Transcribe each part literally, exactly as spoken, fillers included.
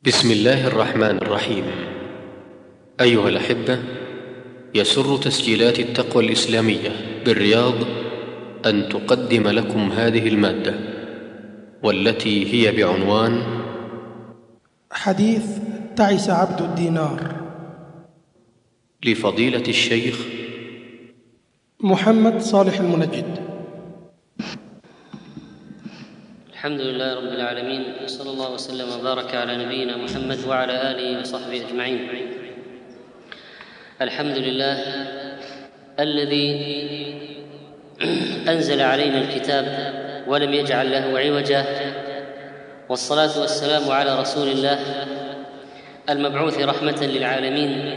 بسم الله الرحمن الرحيم. أيها الأحبة، يسر تسجيلات التقوى الإسلامية بالرياض أن تقدم لكم هذه المادة، والتي هي بعنوان حديث تعس عبد الدينار، لفضيلة الشيخ محمد صالح المنجد. الحمد لله رب العالمين، وصلى الله وسلم وبارك على نبينا محمد وعلى آله وصحبه أجمعين. الحمد لله الذي أنزل علينا الكتاب ولم يجعل له عوجا، والصلاة والسلام على رسول الله المبعوث رحمة للعالمين،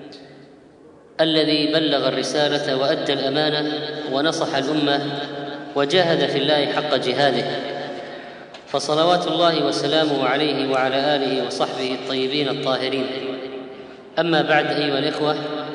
الذي بلغ الرسالة وأدى الأمانة ونصح الأمة وجاهد في الله حق جهاده، فصلوات الله وسلامه عليه وعلى آله وصحبه الطيبين الطاهرين. أما بعد أيها الإخوة،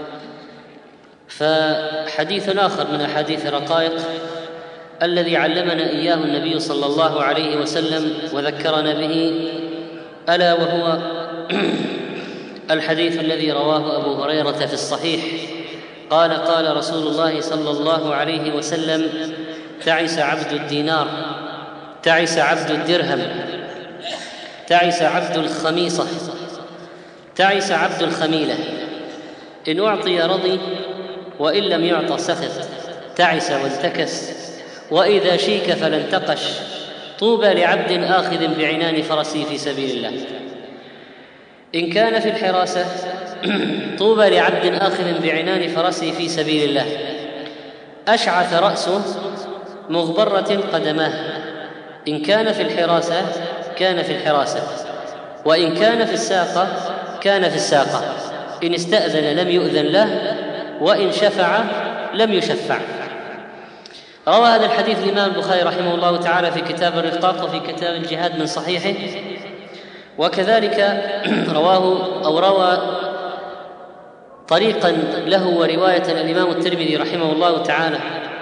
فحديث آخر من أحاديث الرقائق الذي علمنا إياه النبي صلى الله عليه وسلم وذكرنا به، ألا وهو الحديث الذي رواه أبو هريرة في الصحيح قال: قال رسول الله صلى الله عليه وسلم: تعس عبد الدينار، تعس عبد الدرهم، تعس عبد الخميصة، تعس عبد الخميلة، إن أعطي رضي وإن لم يعط سخط، تعس وانتكس، وإذا شيك فلا انتقش، طوبى لعبد آخذ بعنان فرسه في سبيل الله. إن كان في الحراسة طوبى لعبد آخذ بعنان فرسه في سبيل الله، أشعث رأسه مغبرة قدماه. إن كان في الحراسة كان في الحراسة، وإن كان في الساقة كان في الساقة، إن استأذن لم يؤذن له، وإن شفع لم يشفع. روى هذا الحديث الإمام البخاري رحمه الله تعالى في كتاب الرقاق وفي كتاب الجهاد من صحيحه، وكذلك رواه أو روى طريقا له ورواية الإمام الترمذي رحمه الله تعالى.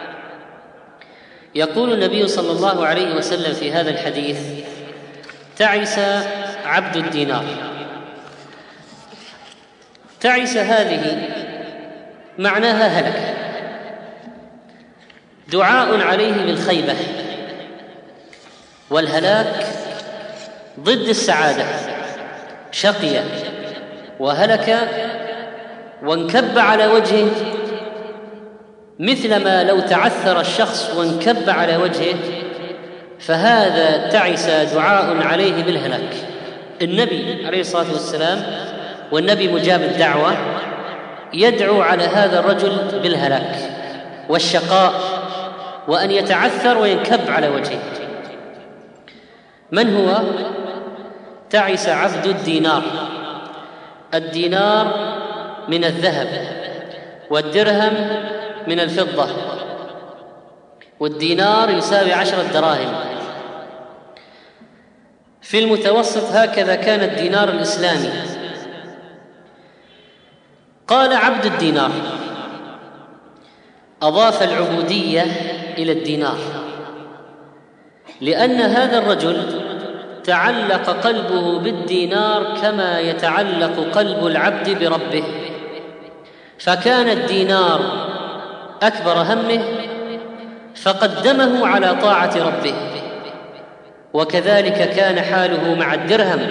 يقول النبي صلى الله عليه وسلم في هذا الحديث: تعس عبد الدينار. تعس هذه معناها هلك، دعاء عليه بالخيبة، والهلاك ضد السعادة، شقي وهلك وانكب على وجهه، مثلما لو تعثر الشخص وانكب على وجهه، فهذا تعس دعاء عليه بالهلاك. النبي عليه الصلاة والسلام، والنبي مجاب الدعوة، يدعو على هذا الرجل بالهلاك والشقاء، وأن يتعثر وينكب على وجهه. من هو؟ تعس عبد الدينار. الدينار من الذهب، والدرهم من الفضة، والدينار يساوي عشرة دراهم. في المتوسط هكذا كان الدينار الإسلامي. قال عبد الدينار، أضاف العبودية إلى الدينار، لأن هذا الرجل تعلق قلبه بالدينار كما يتعلق قلب العبد بربه، فكان الدينار أكبر همه فقدمه على طاعة ربه، وكذلك كان حاله مع الدرهم.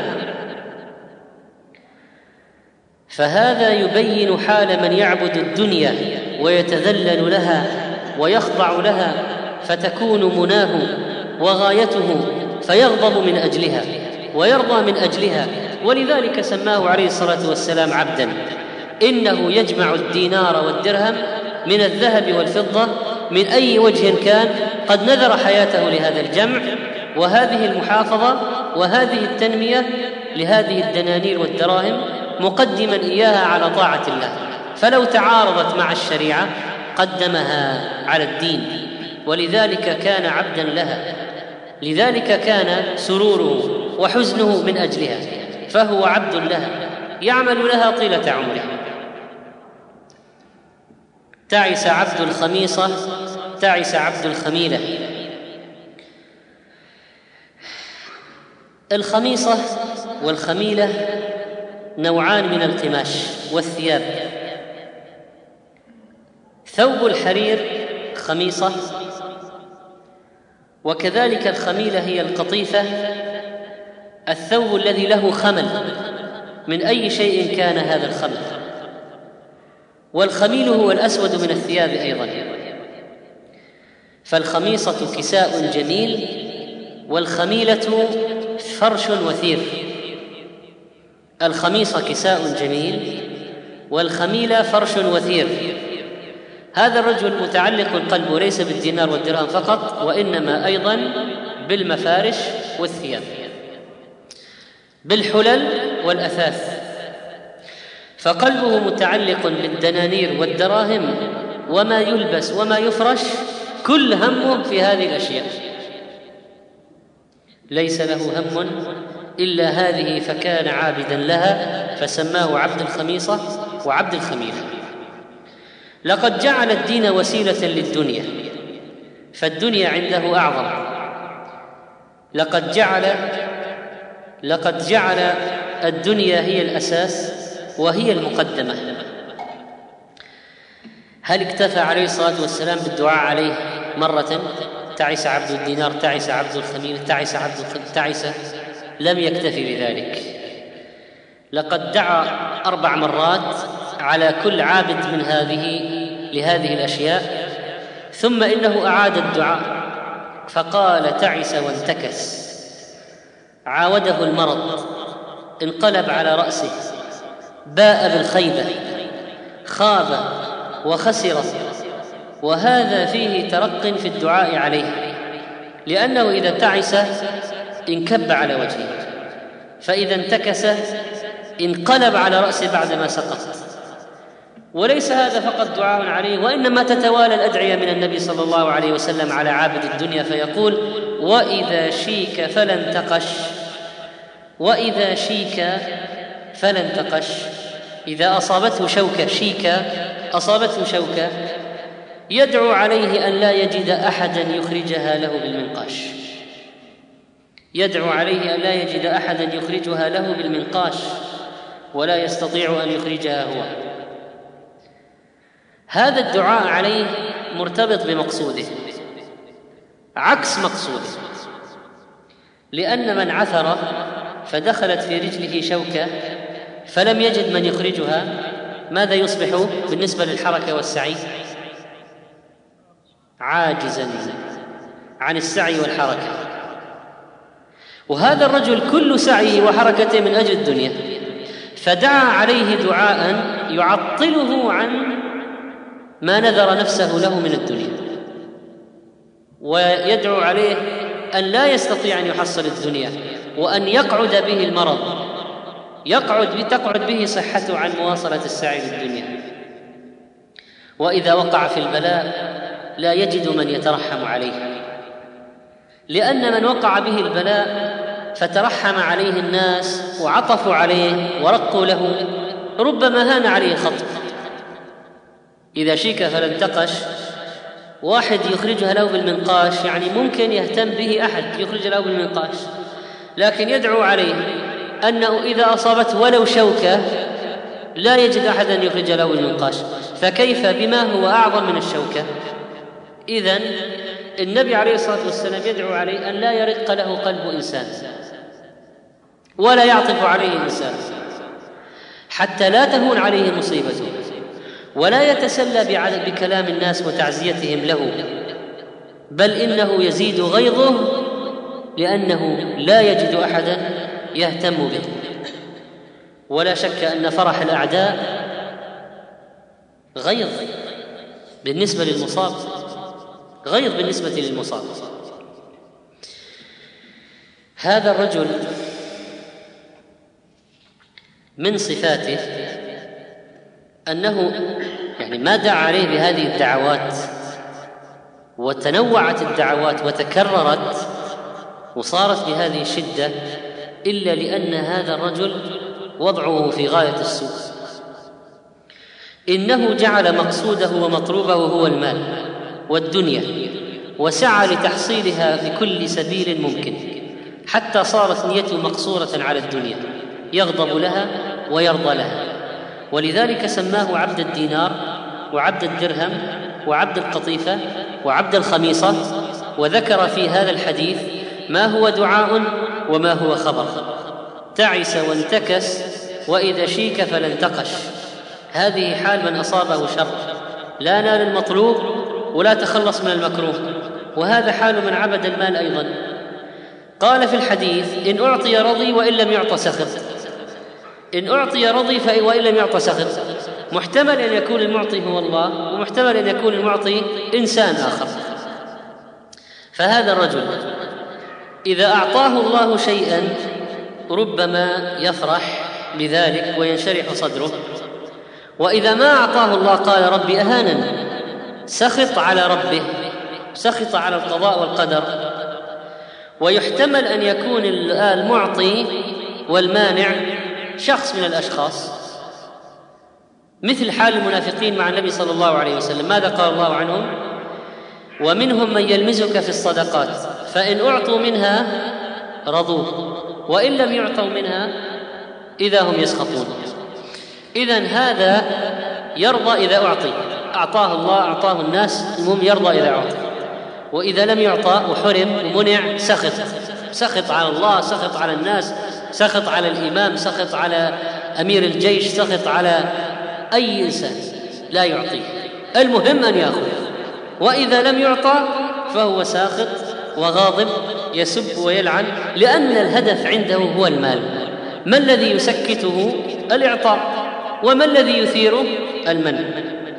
فهذا يبين حال من يعبد الدنيا ويتذلل لها ويخضع لها، فتكون مناه وغايته، فيغضب من أجلها ويرضى من أجلها، ولذلك سماه عليه الصلاة والسلام عبدا. إنه يجمع الدينار والدرهم من الذهب والفضة من أي وجه كان، قد نذر حياته لهذا الجمع وهذه المحافظة وهذه التنمية لهذه الدنانير والدراهم، مقدما إياها على طاعة الله. فلو تعارضت مع الشريعة قدمها على الدين، ولذلك كان عبدا لها، لذلك كان سروره وحزنه من أجلها، فهو عبد لها يعمل لها طيلة عمره. تعس عبد الخميصة، تعس عبد الخميلة. الخميصة والخميلة نوعان من القماش والثياب. ثوب الحرير خميصة، وكذلك الخميلة هي القطيفة، الثوب الذي له خمل من أي شيء كان هذا الخمل. والخميل هو الأسود من الثياب أيضا. فالخميصة كساء جميل، والخميلة فرش وثير. الخميصة كساء جميل، والخميلة فرش وثير. هذا الرجل متعلق قلبه ليس بالدينار والدرهم فقط، وإنما أيضا بالمفارش والثياب، بالحلل والأثاث. فقلبه متعلق بالدنانير والدراهم وما يلبس وما يفرش، كل همه في هذه الأشياء، ليس له هم إلا هذه، فكان عابدا لها فسماه عبد الخميصة وعبد الخميلة. لقد جعل الدين وسيلة للدنيا، فالدنيا عنده أعظم. لقد جعل لقد جعل الدنيا هي الأساس وهي المقدمة. هل اكتفى عليه الصلاة والسلام بالدعاء عليه مرة؟ تعس عبد الدينار، تعس عبد الخميل، تعس عبد الخميل، تعس. لم يكتفي بذلك، لقد دعا أربع مرات على كل عابد من هذه لهذه الأشياء، ثم إنه أعاد الدعاء فقال تعس وانتكس، عاوده المرض، انقلب على رأسه، باء بالخيبة، خاب وخسر. وهذا فيه ترق في الدعاء عليه، لأنه إذا تعس انكب على وجهه، فإذا انتكس انقلب على رأسه بعدما سقط. وليس هذا فقط دعاء عليه، وإنما تتوالى الأدعية من النبي صلى الله عليه وسلم على عابد الدنيا، فيقول وإذا شيك فلا انتقش، وإذا شيك فلا انتقش. إذا أصابته شوكة، شيك أصابته شوكة، يدعو عليه أن لا يجد أحدا يخرجها له بالمنقاش، يدعو عليه أن لا يجد أحدا يخرجها له بالمنقاش، ولا يستطيع أن يخرجها هو. هذا الدعاء عليه مرتبط بمقصوده عكس مقصوده، لأن من عثر فدخلت في رجله شوكة فلم يجد من يخرجها، ماذا يصبح بالنسبة للحركة والسعي؟ عاجزا عن السعي والحركة. وهذا الرجل كل سعيه وحركته من أجل الدنيا، فدعا عليه دعاء يعطله عن ما نذر نفسه له من الدنيا، ويدعو عليه أن لا يستطيع أن يحصل الدنيا، وأن يقعد به المرض، يقعد تقعد به صحته عن مواصلة السعي للدنيا. وإذا وقع في البلاء لا يجد من يترحم عليه، لأن من وقع به البلاء فترحم عليه الناس وعطفوا عليه ورقوا له، ربما هان عليه الخطب. إذا شيك فلا انتقش، واحد يخرجها له بالمنقاش، يعني ممكن يهتم به أحد يخرج له بالمنقاش، لكن يدعو عليه أنه إذا أصابته ولو شوكة لا يجد أحدا يخرج له بالمنقاش، فكيف بما هو أعظم من الشوكة؟ إذن النبي عليه الصلاة والسلام يدعو عليه أن لا يرق له قلب إنسان ولا يعطف عليه إنسان، حتى لا تهون عليه مصيبته، ولا يتسلى بكلام الناس وتعزيتهم له، بل إنه يزيد غيظه لأنه لا يجد أحدا يهتم به. ولا شك أن فرح الأعداء غيظ بالنسبة للمصاب، غيظ بالنسبة للمصاب. هذا الرجل من صفاته أنه يعني ما دعا عليه بهذه الدعوات، وتنوعت الدعوات وتكررت وصارت بهذه الشدة، إلا لأن هذا الرجل وضعه في غاية السوء. إنه جعل مقصوده ومطلوبه هو المال والدنيا، وسعى لتحصيلها بكل سبيل ممكن، حتى صارت نيته مقصورة على الدنيا. يغضب لها ويرضى لها. ولذلك سماه عبد الدينار وعبد الدرهم وعبد القطيفة وعبد الخميصة، وذكر في هذا الحديث ما هو دعاء وما هو خبر. تعس وانتكس وإذا شيك فلا انتقش. هذه حال من أصابه شر، لا نال المطلوب ولا تخلص من المكروه، وهذا حال من عبد المال أيضا. قال في الحديث: إن أعطي رضي وإن لم يعط سخط. إن أعطي رضي وإن لم يعط سخط، محتمل أن يكون المعطي هو الله، ومحتمل أن يكون المعطي إنسان آخر. فهذا الرجل إذا أعطاه الله شيئا ربما يفرح بذلك وينشرح صدره، وإذا ما أعطاه الله قال ربي أهانني، سخط على ربه، سخط على القضاء والقدر. ويحتمل أن يكون المعطي والمانع شخص من الأشخاص، مثل حال المنافقين مع النبي صلى الله عليه وسلم. ماذا قال الله عنهم؟ ومنهم من يلمزك في الصدقات فإن أعطوا منها رضوا وإن لم يعطوا منها إذا هم يسخطون. إذن هذا يرضى إذا أعطي، أعطاه الله أعطاه الناس، المهم يرضى إذا أعطي. وإذا لم يعطى وحرم ومنع سخط، سخط على الله، سخط على الناس، سخط على الإمام، سخط على أمير الجيش، سخط على أي إنسان لا يعطي، المهم أن يأخذ. وإذا لم يعطى فهو ساخط وغاضب، يسب ويلعن، لأن الهدف عنده هو المال. ما الذي يسكته؟ الإعطاء. وما الذي يثيره؟ المنع.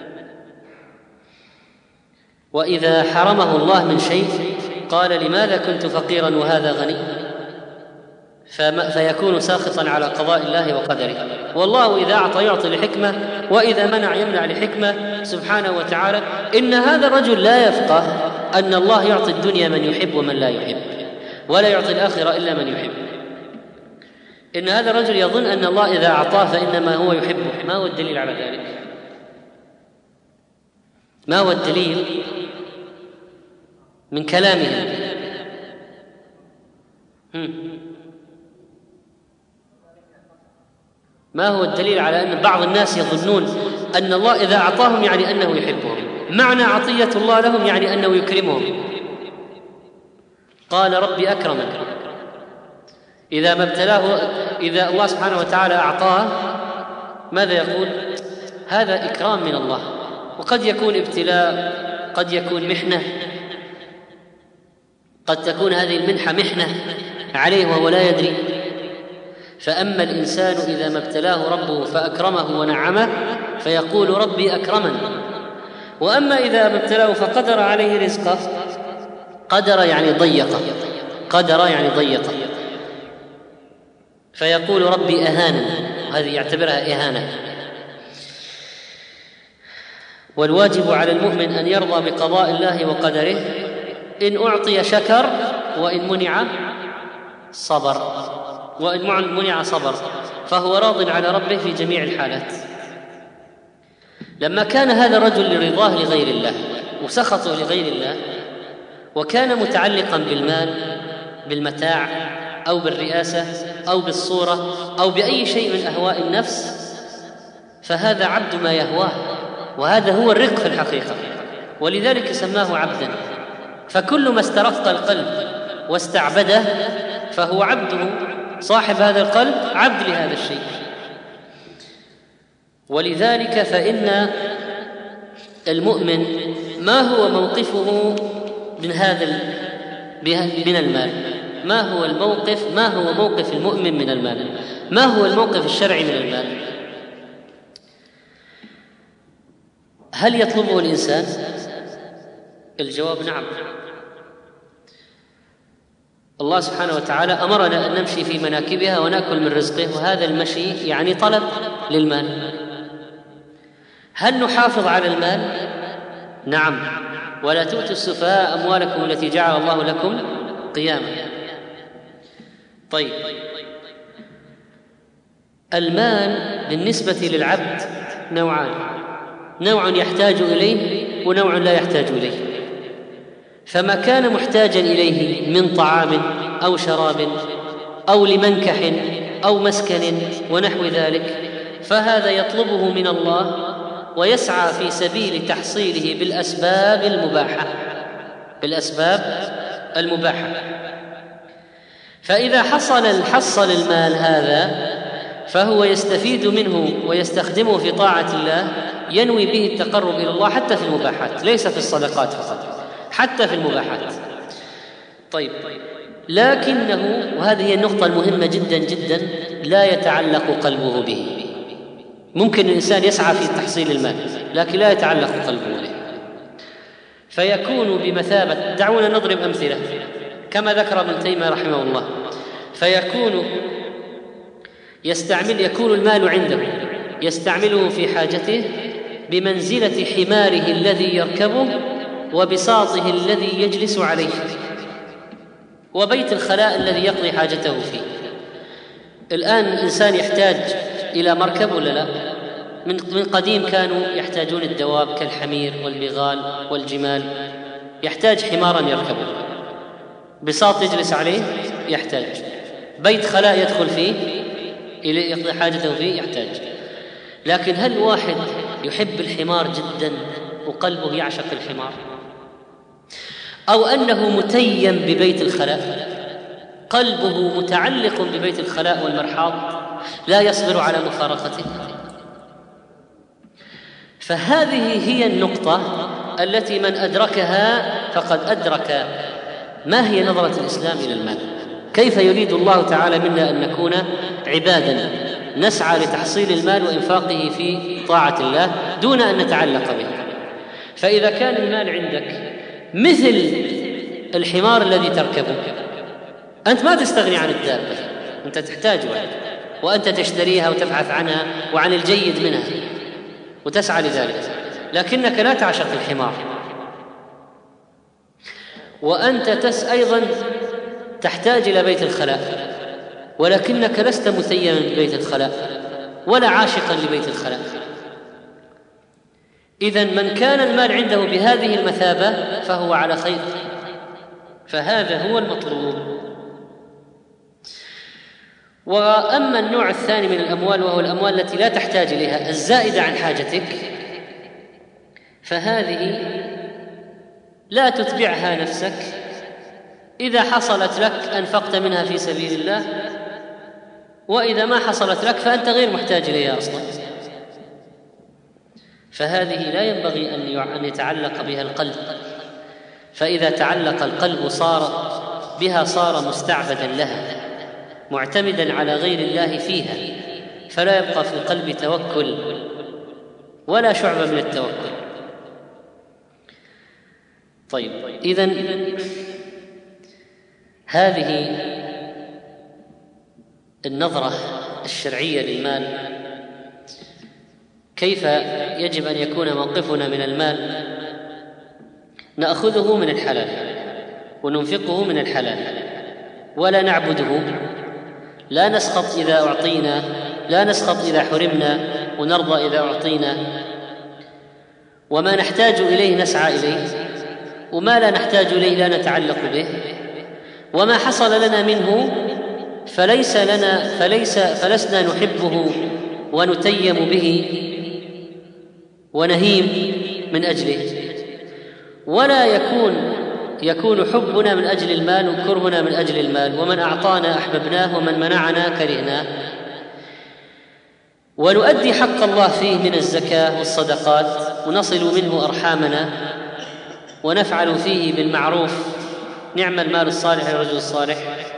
وإذا حرمه الله من شيء قال لماذا كنت فقيرا وهذا غني؟ فيكون ساخطا على قضاء الله وقدره. والله إذا أعطى يعطي لحكمة، وإذا منع يمنع لحكمة سبحانه وتعالى. إن هذا الرجل لا يفقه أن الله يعطي الدنيا من يحب ومن لا يحب، ولا يعطي الآخرة إلا من يحب. إن هذا الرجل يظن أن الله إذا أعطاه فإنما هو يحبه. ما هو الدليل على ذلك؟ ما هو الدليل من كلامهم؟ ما هو الدليل على أن بعض الناس يظنون أن الله إذا أعطاهم يعني أنه يحبهم؟ معنى عطية الله لهم يعني أنه يكرمهم. قال ربي أكرمك. إذا ما ابتلاه، إذا الله سبحانه وتعالى أعطاه ماذا يقول؟ هذا إكرام من الله. وقد يكون ابتلاء، قد يكون محنة، قد تكون هذه المنحة محنة عليه وهو لا يدري. فأما الإنسان إذا ما ابتلاه ربه فأكرمه ونعمه فيقول ربي أكرمن. وأما إذا ما ابتلاه فقدر عليه رزقه، قدر يعني ضيقه، قدر يعني ضيقه، فيقول ربي أهانن. هذه يعتبرها إهانة. والواجب على المؤمن أن يرضى بقضاء الله وقدره. إن أعطي شكر، وإن منع صبر، وإن منع صبر، فهو راض على ربه في جميع الحالات. لما كان هذا الرجل لرضاه لغير الله وسخطه لغير الله، وكان متعلقا بالمال، بالمتاع، أو بالرئاسة، أو بالصورة، أو بأي شيء من أهواء النفس، فهذا عبد ما يهواه، وهذا هو الرق في الحقيقة. ولذلك سماه عبدا. فكل ما استرق القلب واستعبده فهو عبده. صاحب هذا القلب عبد لهذا الشيء. ولذلك فإن المؤمن ما هو موقفه من هذا من المال؟ ما هو الموقف؟ ما هو موقف المؤمن من المال؟ ما هو الموقف الشرعي من المال؟ هل يطلبه الإنسان؟ الجواب نعم. الله سبحانه وتعالى أمرنا أن نمشي في مناكبها ونأكل من رزقه، وهذا المشي يعني طلب للمال. هل نحافظ على المال؟ نعم. ولا تؤتوا السفهاء أموالكم التي جعل الله لكم قياما. طيب، المال بالنسبة للعبد نوعان: نوع يحتاج إليه ونوع لا يحتاج إليه. فما كان محتاجا إليه من طعام أو شراب أو لمنكح أو مسكن ونحو ذلك، فهذا يطلبه من الله ويسعى في سبيل تحصيله بالأسباب المباحة بالأسباب المباحة فإذا حصل حصل المال هذا فهو يستفيد منه ويستخدمه في طاعة الله، ينوي به التقرب إلى الله حتى في المباحات، ليس في الصدقات فقط، حتى في المباحات. طيب، لكنه، وهذه هي النقطة المهمة جدا جدا، لا يتعلق قلبه به. ممكن الإنسان يسعى في تحصيل المال لكن لا يتعلق قلبه به، فيكون بمثابة، دعونا نضرب أمثلة كما ذكر ابن تيمية رحمه الله، فيكون يستعمل يكون المال عنده يستعمله في حاجته بمنزلة حماره الذي يركبه وبساطه الذي يجلس عليه وبيت الخلاء الذي يقضي حاجته فيه. الآن الإنسان يحتاج إلى مركب ولا لا؟ من قديم كانوا يحتاجون الدواب كالحمير والبغال والجمال، يحتاج حمارا يركبه، بساط يجلس عليه يحتاج، بيت خلاء يدخل فيه يقضي حاجته فيه يحتاج. لكن هل واحد يحب الحمار جدا وقلبه يعشق الحمار، أو أنه متيم ببيت الخلاء، قلبه متعلق ببيت الخلاء والمرحاض لا يصبر على مفارقته؟ فهذه هي النقطة التي من أدركها فقد أدرك ما هي نظرة الإسلام إلى المال. كيف يريد الله تعالى منا أن نكون عبادا نسعى لتحصيل المال وإنفاقه في طاعة الله دون أن نتعلق به. فإذا كان المال عندك مثل الحمار الذي تركبه، أنت ما تستغني عن الدابة، أنت تحتاجها وأنت تشتريها وتبحث عنها وعن الجيد منها وتسعى لذلك، لكنك لا تعشق الحمار. وأنت تس أيضا تحتاج إلى بيت الخلاء، ولكنك لست متيما ببيت الخلاء ولا عاشقا لبيت الخلاء. إذن من كان المال عنده بهذه المثابة فهو على خير، فهذا هو المطلوب. وأما النوع الثاني من الأموال وهو الأموال التي لا تحتاج إليها الزائدة عن حاجتك، فهذه لا تتبعها نفسك، إذا حصلت لك أنفقت منها في سبيل الله، وإذا ما حصلت لك فأنت غير محتاج إليها أصلا. فهذه لا ينبغي أن يتعلق بها القلب، فإذا تعلق القلب صار بها صار مستعبدا لها معتمدا على غير الله فيها، فلا يبقى في القلب توكل ولا شعبة من التوكل. طيب، إذن هذه النظرة الشرعية للمال، كيف يجب أن يكون موقفنا من المال؟ نأخذه من الحلال وننفقه من الحلال ولا نعبده، لا نسخط إذا أعطينا، لا نسخط إذا حرمنا، ونرضى إذا أعطينا. وما نحتاج إليه نسعى إليه، وما لا نحتاج إليه لا نتعلق به. وما حصل لنا منه فليس لنا فليس فلسنا نحبه ونتيم به ونهيم من أجله، ولا يكون يكون حبنا من أجل المال وكرهنا من أجل المال. ومن أعطانا أحببناه ومن منعنا كرهناه. ونؤدي حق الله فيه من الزكاة والصدقات، ونصل منه أرحامنا، ونفعل فيه بالمعروف، نعم المال الصالح للرجل الصالح.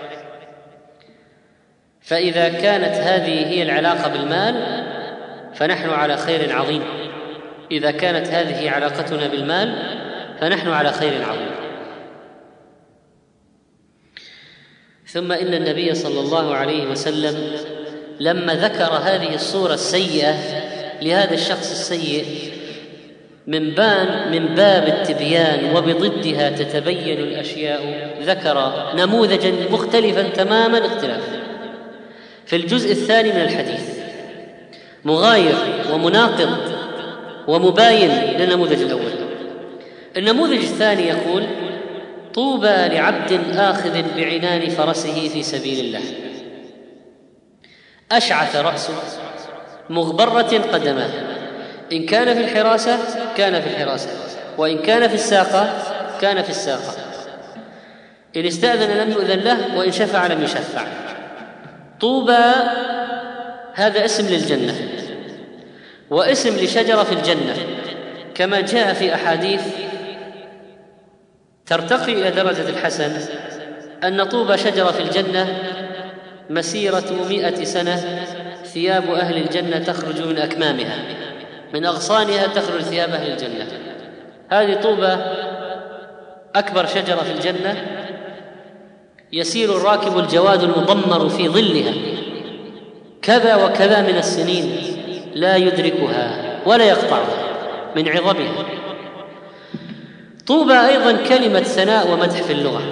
فإذا كانت هذه هي العلاقة بالمال فنحن على خير عظيم. إذا كانت هذه علاقتنا بالمال فنحن على خير عظيم. ثم إن النبي صلى الله عليه وسلم لما ذكر هذه الصورة السيئة لهذا الشخص السيء من بان من باب التبيان وبضدها تتبين الأشياء، ذكر نموذجا مختلفا تماما الاختلاف في الجزء الثاني من الحديث، مغاير ومناقض ومباين للنموذج الأول. النموذج الثاني يقول: طوبى لعبد آخذ بعنان فرسه في سبيل الله. أشعث رأسه مغبرة قدماه، إن كان في الحراسة كان في الحراسة، وإن كان في الساقة كان في الساقة، إن استأذن لم يؤذن له، وإن شفع لم يشفع. طوبى هذا اسم للجنة واسم لشجرة في الجنة، كما جاء في أحاديث ترتقي إلى درجة الحسن أن طوبى شجرة في الجنة مسيرة مئة سنة، ثياب أهل الجنة تخرج من أكمامها، من أغصانها تخرج ثياب أهل الجنة. هذه طوبى أكبر شجرة في الجنة، يسير الراكب الجواد المضمر في ظلها كذا وكذا من السنين لا يدركها ولا يقطعها من عظمها. طوبى أيضا كلمة ثناء ومدح في اللغة.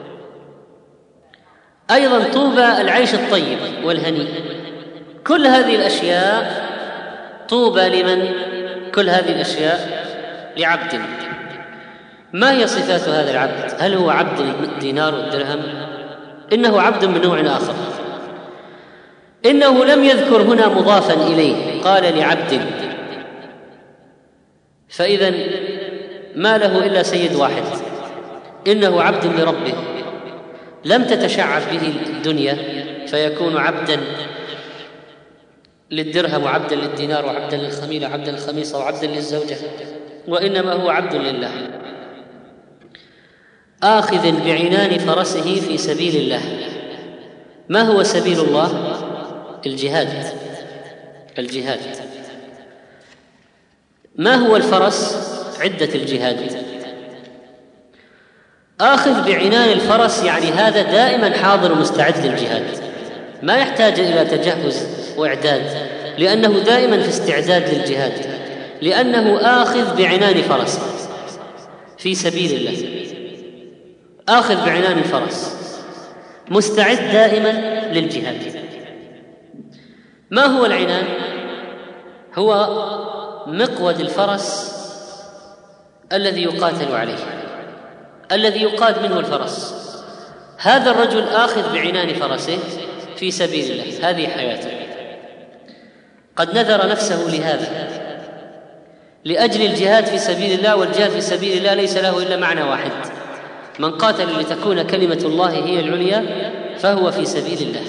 أيضا طوبى العيش الطيب والهنيء. كل هذه الأشياء طوبى لمن؟ كل هذه الأشياء لعبد. ما هي صفات هذا العبد؟ هل هو عبد الدينار والدرهم؟ إنه عبد من نوع آخر. إنه لم يذكر هنا مضافا إليه، قال لعبد، فإذا ما له إلا سيد واحد، إنه عبد لربه، لم تتشعب به الدنيا فيكون عبدا للدرهم وعبدا للدينار وعبدا للخميلة وعبدا للخميصة وعبدا للزوجة، وإنما هو عبد لله. آخذ بعنان فرسه في سبيل الله. ما هو سبيل الله؟ الجهاد. الجهاد. ما هو الفرس؟ عدة الجهاد. آخذ بعنان الفرس يعني هذا دائما حاضر ومستعد للجهاد، ما يحتاج إلى تجهز وإعداد، لأنه دائما في استعداد للجهاد، لأنه آخذ بعنان فرس في سبيل الله. آخذ بعنان الفرس مستعد دائما للجهاد. ما هو العنان؟ هو مقود الفرس الذي يقاتل عليه، الذي يقاد منه الفرس. هذا الرجل آخذ بعنان فرسه في سبيل الله، هذه حياته. قد نذر نفسه لهذا، لأجل الجهاد في سبيل الله. والجهاد في سبيل الله ليس له إلا معنى واحد: من قاتل لتكون كلمة الله هي العليا فهو في سبيل الله.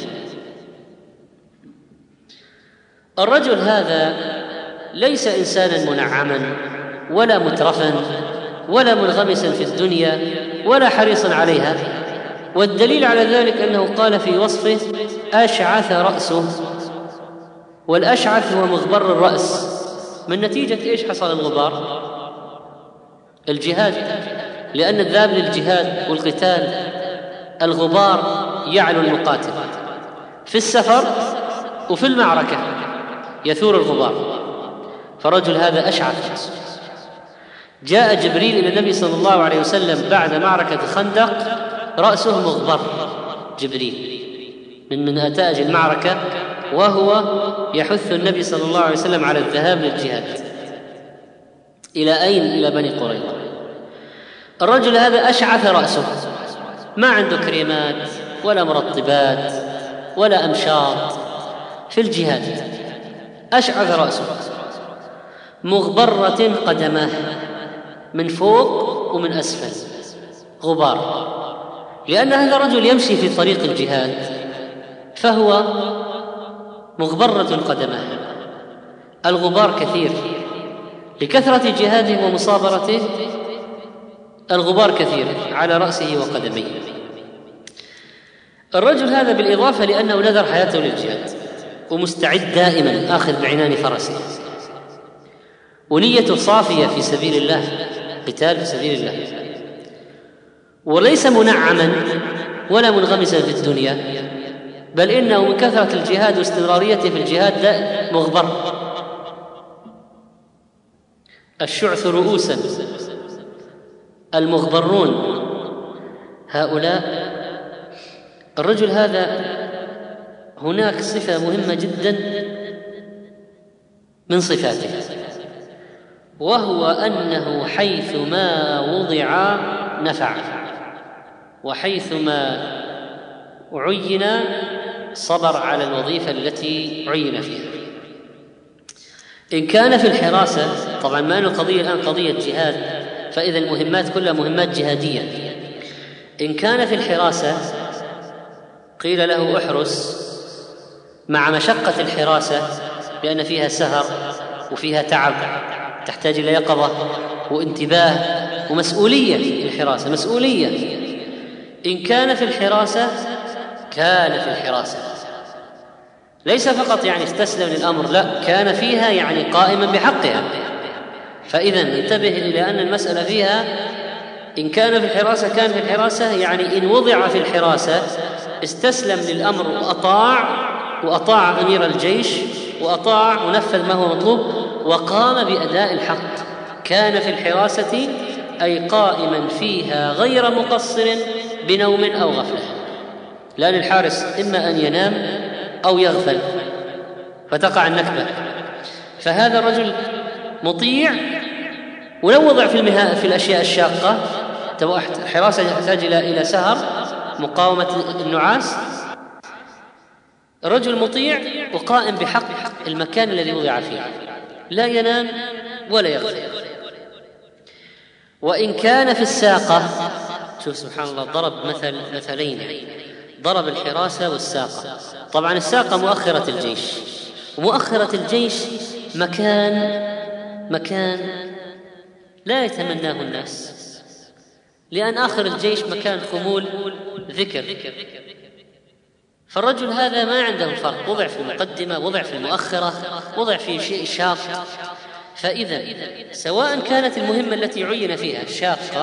الرجل هذا ليس إنسانا منعما ولا مترفا ولا منغمسا في الدنيا ولا حريصا عليها، والدليل على ذلك أنه قال في وصفه: أشعث رأسه. والأشعث هو مغبر الرأس. من نتيجة إيش حصل الغبار؟ الجهاد، لأن الذهاب للجهاد والقتال الغبار يعلو المقاتل في السفر وفي المعركة يثور الغبار. فرجل هذا أشعث رأسه. جاء جبريل إلى النبي صلى الله عليه وسلم بعد معركة الخندق رأسه مغبر، جبريل من من نتائج المعركة، وهو يحث النبي صلى الله عليه وسلم على الذهاب للجهاد. إلى أين؟ إلى بني قريظة. الرجل هذا أشعث رأسه، ما عنده كريمات ولا مرطبات ولا أمشاط في الجهاد. أشعث رأسه، مغبرة قدماه، من فوق ومن أسفل غبار، لأن هذا الرجل يمشي في طريق الجهاد فهو مغبرة قدماه. الغبار كثير لكثرة جهاده ومصابرته، الغبار كثير على رأسه وقدميه. الرجل هذا بالإضافة لأنه نذر حياته للجهاد ومستعد دائما، آخذ بعنان فرسه، ونيته صافية في سبيل الله، قتال في سبيل الله، وليس منعما ولا منغمسا في الدنيا، بل إنه من كثرة الجهاد واستمراريته في الجهاد ده مغبر. الشعث رؤوسا، المغبرون هؤلاء. الرجل هذا هناك صفة مهمة جدا من صفاته، وهو أنه حيثما وضع نفع، وحيثما عين صبر على الوظيفة التي عين فيها. إن كان في الحراسة، طبعا ما أن القضية الآن قضية جهاد، فإذا المهمات كلها مهمات جهادية. إن كان في الحراسة قيل له احرس مع مشقة الحراسة، لأن فيها سهر وفيها تعب، تحتاج إلى يقظة وانتباه ومسؤولية. الحراسة مسؤولية. إن كان في الحراسة كان في الحراسة، ليس فقط يعني استسلم للأمر، لا، كان فيها يعني قائما بحقها. فإذا انتبه إلى أن المسألة فيها إن كان في الحراسة كان في الحراسة، يعني إن وضع في الحراسة استسلم للأمر وأطاع وأطاع أمير الجيش وأطاع ونفذ ما هو مطلوب وقام بأداء الحق. كان في الحراسة أي قائما فيها غير مقصر بنوم أو غفلة، لأن الحارس إما أن ينام أو يغفل فتقع النكبة. فهذا الرجل مطيع، ولو وضع في المها في الأشياء الشاقة، الحراسة يحتاج إلى سهر، مقاومة النعاس، رجل مطيع وقائم بحق المكان الذي وضع فيه، لا ينام ولا يغفل. وإن كان في الساقة، شوف سبحان الله، ضرب مثل مثلين، ضرب الحراسة والساقة. طبعا الساقة مؤخرة الجيش، ومؤخرة الجيش مكان مكان لا يتمناه الناس، لأن آخر الجيش مكان خمول ذكر. فالرجل هذا ما عنده فرق، وضع في المقدمة، وضع في المؤخرة، وضع في شيء شاق. فإذا سواء كانت المهمة التي عين فيها شاقة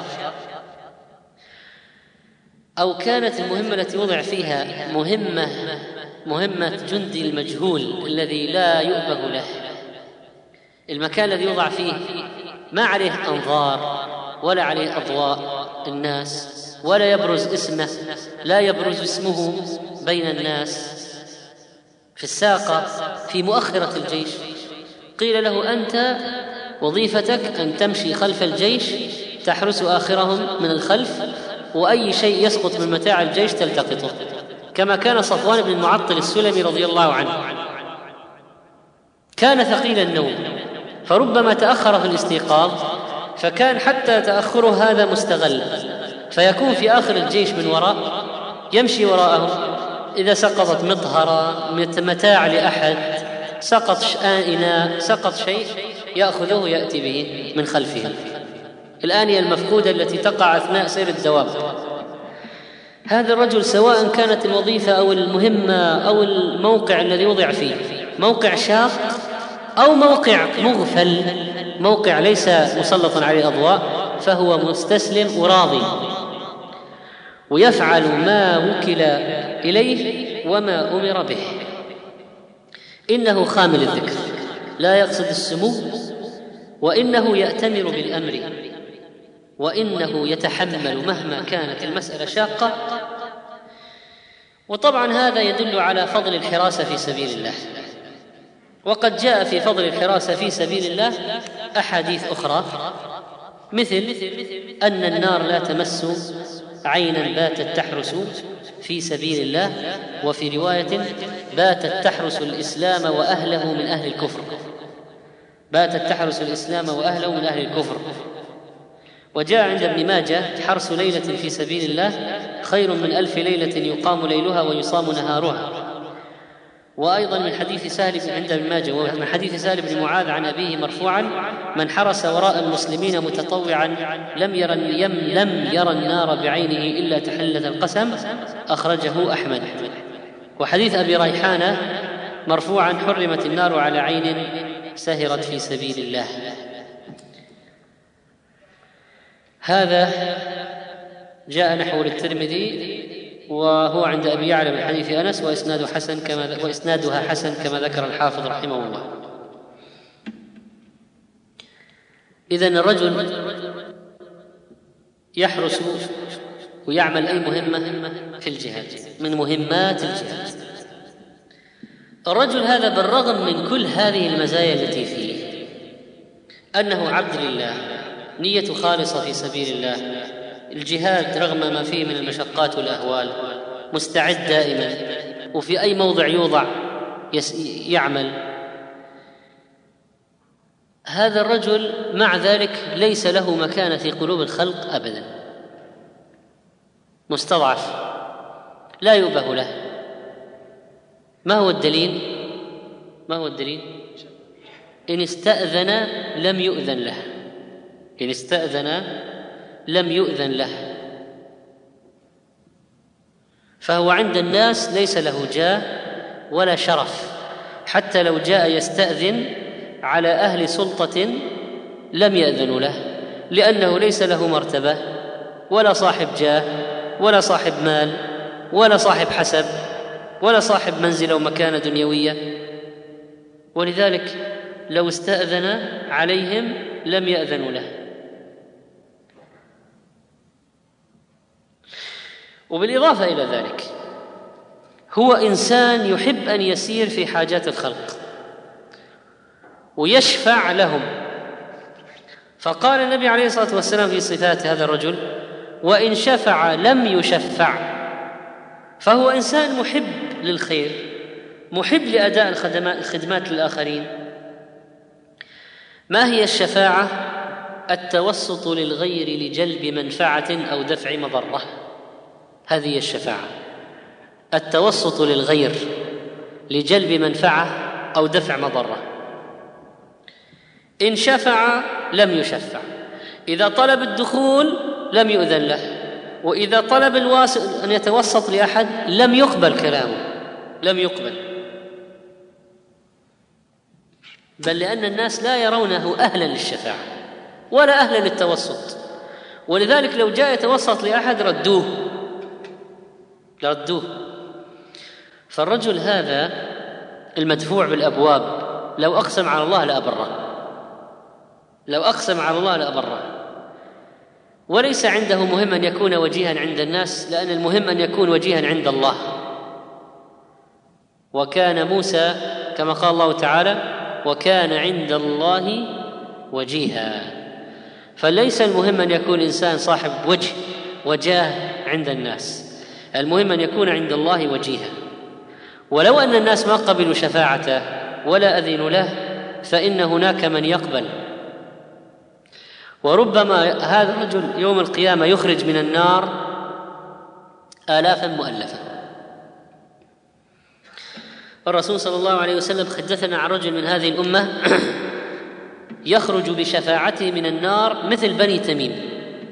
أو كانت المهمة التي وضع فيها مهمة مهمة جندي المجهول الذي لا يؤبه له، المكان الذي يوضع فيه ما عليه أنظار ولا عليه أضواء الناس، ولا يبرز اسمه، لا يبرز اسمه بين الناس. في الساقة في مؤخرة الجيش قيل له أنت وظيفتك أن تمشي خلف الجيش تحرس آخرهم من الخلف، وأي شيء يسقط من متاع الجيش تلتقطه، كما كان صفوان بن المعطل السلمي رضي الله عنه. كان ثقيل النوم، فربما تأخر في الاستيقاظ، فكان حتى تأخره هذا مستغل، فيكون في آخر الجيش من وراء يمشي وراءه. إذا سقطت مطهرة، متاع لأحد، سقط إناء، سقط شيء، يأخذه ويأتي به من خلفهم. الآنية المفقودة التي تقع أثناء سير الدواب. هذا الرجل سواء كانت الوظيفة أو المهمة أو الموقع الذي وضع فيه موقع شاق أو موقع مغفل، موقع ليس مسلطا عليه أضواء، فهو مستسلم وراضي، ويفعل ما وكل إليه وما أمر به. إنه خامل الذكر، لا يقصد السمو، وإنه يأتمر بالأمر، وإنه يتحمل مهما كانت المسألة شاقة. وطبعا هذا يدل على فضل الحراسة في سبيل الله. وقد جاء في فضل الحراسة في سبيل الله أحاديث أخرى، مثل أن النار لا تمس عينا باتت تحرس في سبيل الله، وفي رواية باتت تحرس الإسلام وأهله من أهل الكفر، باتت تحرس الإسلام وأهله من أهل الكفر. وجاء عند ابن ماجه حرس ليلة في سبيل الله خير من ألف ليلة يقام ليلها ويصام نهارها. وأيضا من حديث سهل بن عند ابن ماجه ومن حديث سهل بن معاذ عن أبيه مرفوعا: من حرس وراء المسلمين متطوعا لم ير لم يرى النار بعينه إلا تحلة القسم، أخرجه أحمد. وحديث أبي ريحانة مرفوعا: حرمت النار على عين سهرت في سبيل الله. هذا جاء نحو للترمذي، وهو عند أبي يعلى من حديث أنس، وإسناده حسن كما وإسنادها حسن كما ذكر الحافظ رحمه الله. إذن الرجل يحرس ويعمل أي مهمة في الجهاد من مهمات الجهاد. الرجل هذا بالرغم من كل هذه المزايا التي فيه، أنه عبد لله، نية خالصة في سبيل الله، الجهاد رغم ما فيه من المشقات والأهوال، مستعد دائما وفي أي موضع يوضع يعمل. هذا الرجل مع ذلك ليس له مكانة في قلوب الخلق أبدا، مستضعف لا يؤبه له. ما هو الدليل؟ ما هو الدليل؟ إن استأذن لم يؤذن له، إن استأذن لم يؤذن له، فهو عند الناس ليس له جاه ولا شرف، حتى لو جاء يستأذن على أهل سلطة لم يأذنوا له، لأنه ليس له مرتبة ولا صاحب جاه ولا صاحب مال ولا صاحب حسب ولا صاحب منزلة ومكانة دنيوية، ولذلك لو استأذن عليهم لم يأذنوا له. وبالإضافة إلى ذلك هو إنسان يحب أن يسير في حاجات الخلق ويشفع لهم، فقال النبي عليه الصلاة والسلام في صفات هذا الرجل: وإن شفع لم يشفع. فهو إنسان محب للخير، محب لأداء الخدمات للآخرين. ما هي الشفاعة؟ التوسط للغير لجلب منفعة أو دفع مضرة، هذه هي الشفاعة، التوسط للغير لجلب منفعة أو دفع مضرة. إن شفع لم يشفع، إذا طلب الدخول لم يؤذن له، وإذا طلب الواسط أن يتوسط لأحد لم يقبل كلامه، لم يقبل، بل لأن الناس لا يرونه أهلا للشفاعة ولا أهلا للتوسط، ولذلك لو جاء يتوسط لأحد ردوه ردوه. فالرجل هذا المدفوع بالأبواب لو أقسم على الله لأبره، لو أقسم على الله لأبره، وليس عنده مهم أن يكون وجيها عند الناس، لأن المهم أن يكون وجيها عند الله. وكان موسى كما قال الله تعالى: وكان عند الله وجيها. فليس المهم أن يكون إنسان صاحب وجه وجاه عند الناس، المهم أن يكون عند الله وجيها. ولو أن الناس ما قبلوا شفاعته ولا أذنوا له فإن هناك من يقبل، وربما هذا الرجل يوم القيامة يخرج من النار آلافا مؤلفة. الرسول صلى الله عليه وسلم حدثنا عن رجل من هذه الأمة يخرج بشفاعته من النار مثل بني تميم.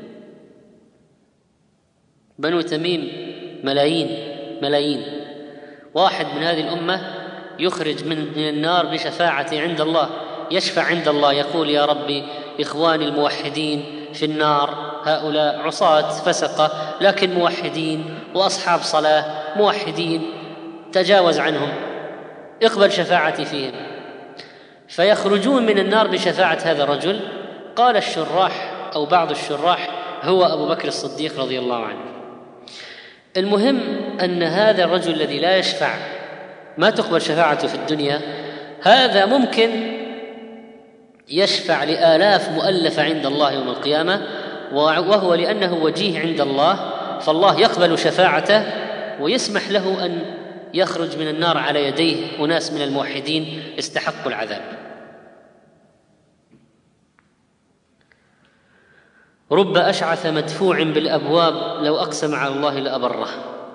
بنو تميم ملايين ملايين، واحد من هذه الأمة يخرج من النار بشفاعته عند الله، يشفع عند الله يقول: يا ربي إخواني الموحدين في النار، هؤلاء عصاة فسقة لكن موحدين وأصحاب صلاة موحدين، تجاوز عنهم، اقبل شفاعتي فيهم. فيخرجون من النار بشفاعة هذا الرجل. قال الشراح أو بعض الشراح هو أبو بكر الصديق رضي الله عنه. المهم أن هذا الرجل الذي لا يشفع، ما تقبل شفاعته في الدنيا، هذا ممكن يشفع لآلاف مؤلفة عند الله يوم القيامة، وهو لأنه وجيه عند الله، فالله يقبل شفاعته ويسمح له أن يخرج من النار على يديه أناس من الموحدين استحقوا العذاب. رب أشعث مدفوع بالأبواب لو أقسم على الله لأبره.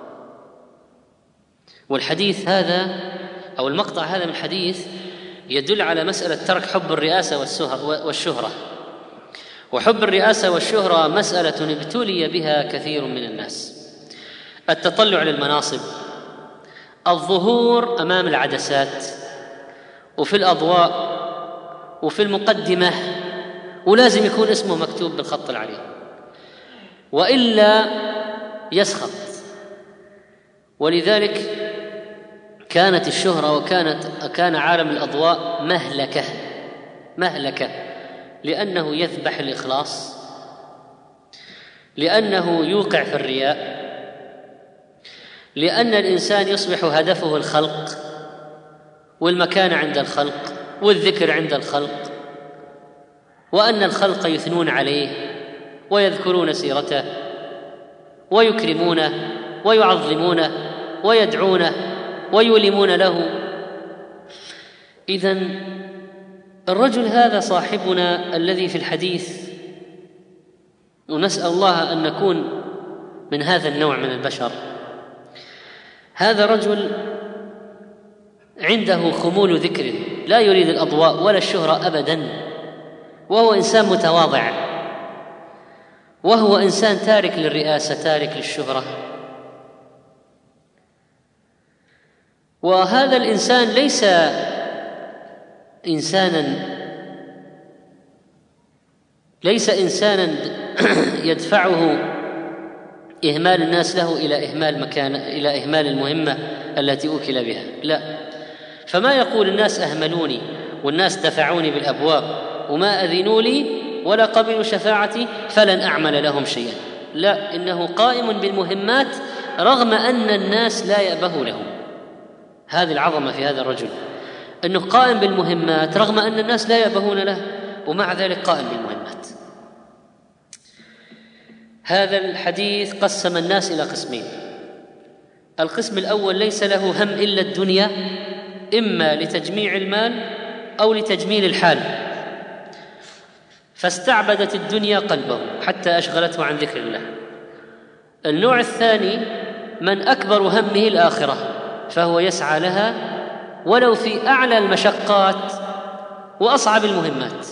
والحديث هذا أو المقطع هذا من الحديث يدل على مسألة ترك حب الرئاسة والشهرة. وحب الرئاسة والشهرة مسألة ابتلي بها كثير من الناس، التطلع للمناصب، الظهور أمام العدسات وفي الأضواء وفي المقدمة، ولازم يكون اسمه مكتوب بالخط العريض وإلا يسخط. ولذلك كانت الشهرة وكانت كان عالم الأضواء مهلكة مهلكة لأنه يذبح الإخلاص، لأنه يوقع في الرياء، لأن الإنسان يصبح هدفه الخلق والمكانة عند الخلق والذكر عند الخلق، وأن الخلق يثنون عليه ويذكرون سيرته ويكرمونه ويعظمونه ويدعونه ويولمون له. إذن الرجل هذا صاحبنا الذي في الحديث، ونسأل الله أن نكون من هذا النوع من البشر. هذا رجل عنده خمول ذكر، لا يريد الأضواء ولا الشهرة أبدا، وهو إنسان متواضع، وهو إنسان تارك للرئاسة، تارك للشهرة. وهذا الإنسان ليس إنسانا ليس إنسانا يدفعه إهمال الناس له إلى إهمال مكان إلى إهمال المهمة التي أوكل بها، لا. فما يقول الناس أهملوني والناس دفعوني بالأبواب وما أذنوا لي ولا قبلوا شفاعتي فلن أعمل لهم شيئا، لا، إنه قائم بالمهمات رغم أن الناس لا يأبه له. هذه العظمة في هذا الرجل، أنه قائم بالمهمات رغم أن الناس لا يأبهون له، ومع ذلك قائم بالمهمات. هذا الحديث قسم الناس إلى قسمين. القسم الأول ليس له هم إلا الدنيا، إما لتجميع المال أو لتجميل الحال، فاستعبدت الدنيا قلبه حتى أشغلته عن ذكر الله. النوع الثاني من أكبر همه الآخرة، فهو يسعى لها ولو في أعلى المشقات وأصعب المهمات.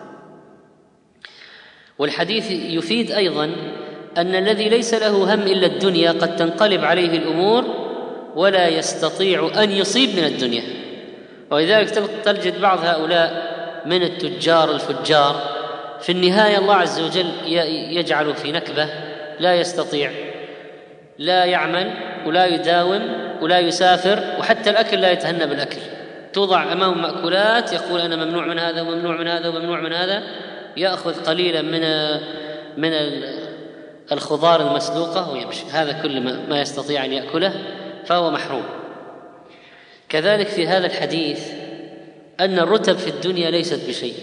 والحديث يفيد أيضا أن الذي ليس له هم إلا الدنيا قد تنقلب عليه الأمور ولا يستطيع أن يصيب من الدنيا. ولذلك تجد بعض هؤلاء من التجار الفجار في النهاية الله عز وجل يجعله في نكبة، لا يستطيع، لا يعمل ولا يداوم ولا يسافر، وحتى الأكل لا يتهنى بالأكل. توضع أمامه مأكولات يقول أنا ممنوع من هذا وممنوع من هذا وممنوع من هذا، يأخذ قليلا من من الخضار المسلوقة ويمشي. هذا كل ما يستطيع أن يأكله فهو محروم. كذلك في هذا الحديث أن الرتب في الدنيا ليست بشيء،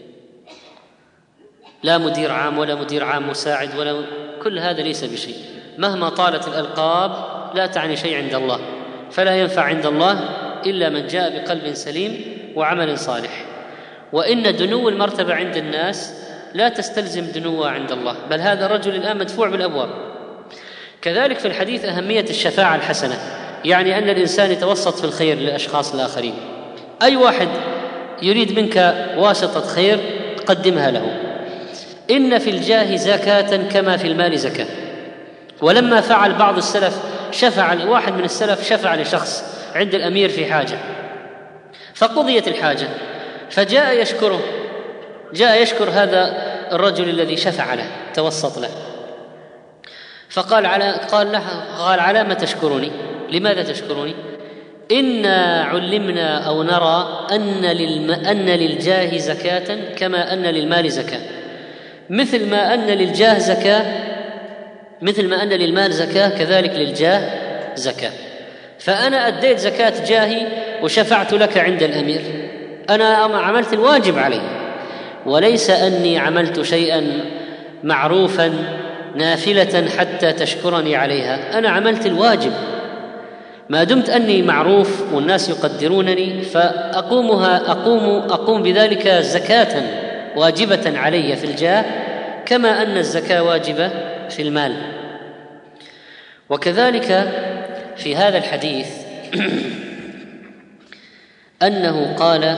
لا مدير عام ولا مدير عام مساعد ولا، كل هذا ليس بشيء. مهما طالت الألقاب لا تعني شيء عند الله، فلا ينفع عند الله إلا من جاء بقلب سليم وعمل صالح. وإن دنو المرتبة عند الناس لا تستلزم دنوها عند الله، بل هذا الرجل الآن مدفوع بالأبواب. كذلك في الحديث أهمية الشفاعة الحسنة، يعني أن الإنسان يتوسط في الخير للأشخاص الآخرين. أي واحد يريد منك واسطة خير قدمها له. إن في الجاه زكاة كما في المال زكاة. ولما فعل بعض السلف، شفع واحد من السلف شفع لشخص عند الأمير في حاجة، فقضيت الحاجة، فجاء يشكره، جاء يشكر هذا الرجل الذي شفع له، توسط له، فقال على قال له قال على ما تشكرني؟ لماذا تشكرني؟ إنا علمنا أو نرى أن للم أن للجاه زكاة كما أن للمال زكاة، مثل ما أن للجاه زكاة مثل ما أن للمال زكاة كذلك للجاه زكاة. فأنا أديت زكاة جاهي وشفعت لك عند الأمير، أنا عملت الواجب علي، وليس أني عملت شيئا معروفا نافلة حتى تشكرني عليها، أنا عملت الواجب. ما دمت أني معروف والناس يقدرونني فأقومها أقوم أقوم بذلك زكاة واجبة علي في الجاه، كما أن الزكاة واجبة في المال. وكذلك في هذا الحديث أنه قال: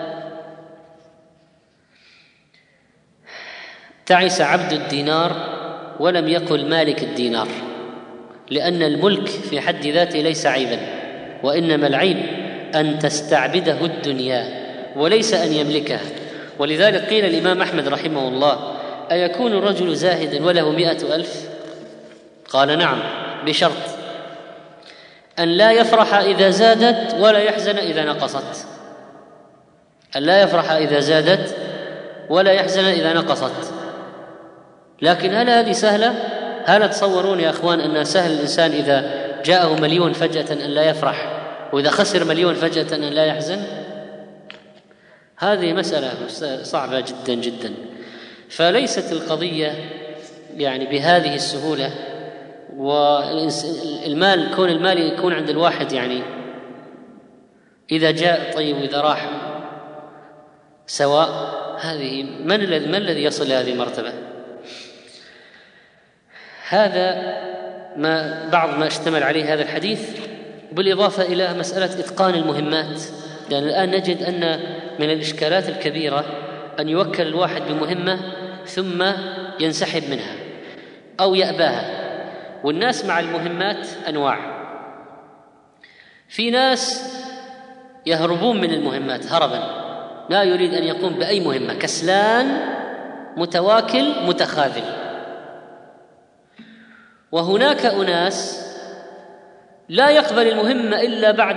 تعس عبد الدينار، ولم يقل مالك الدينار، لأن الملك في حد ذاته ليس عيبا، وإنما العيب أن تستعبده الدنيا وليس أن يملكها. ولذلك قيل الإمام أحمد رحمه الله: أيكون الرجل زاهدا وله مئة ألف؟ قال: نعم، بشرط أن لا يفرح إذا زادت ولا يحزن إذا نقصت. أن لا يفرح إذا زادت ولا يحزن إذا نقصت. لكن هل هذه سهلة؟ هل تصورون يا أخوان أن سهل الإنسان إذا جاءه مليون فجأة أن لا يفرح، وإذا خسر مليون فجأة أن لا يحزن؟ هذه مسألة صعبة جدا جدا. فليست القضية يعني بهذه السهولة. والمال، كون المال يكون عند الواحد يعني إذا جاء طيب وإذا راح سواء. هذه من الذي من الذي يصل إلى هذه المرتبة؟ هذا ما بعض ما اشتمل عليه هذا الحديث، بالإضافة إلى مسألة إتقان المهمات. لأن يعني الآن نجد أن من الإشكالات الكبيرة أن يوكل الواحد بمهمة ثم ينسحب منها أو يأباها. والناس مع المهمات أنواع، في ناس يهربون من المهمات هربا، لا يريد أن يقوم بأي مهمة، كسلان متواكل متخاذل. وهناك أناس لا يقبل المهمة إلا بعد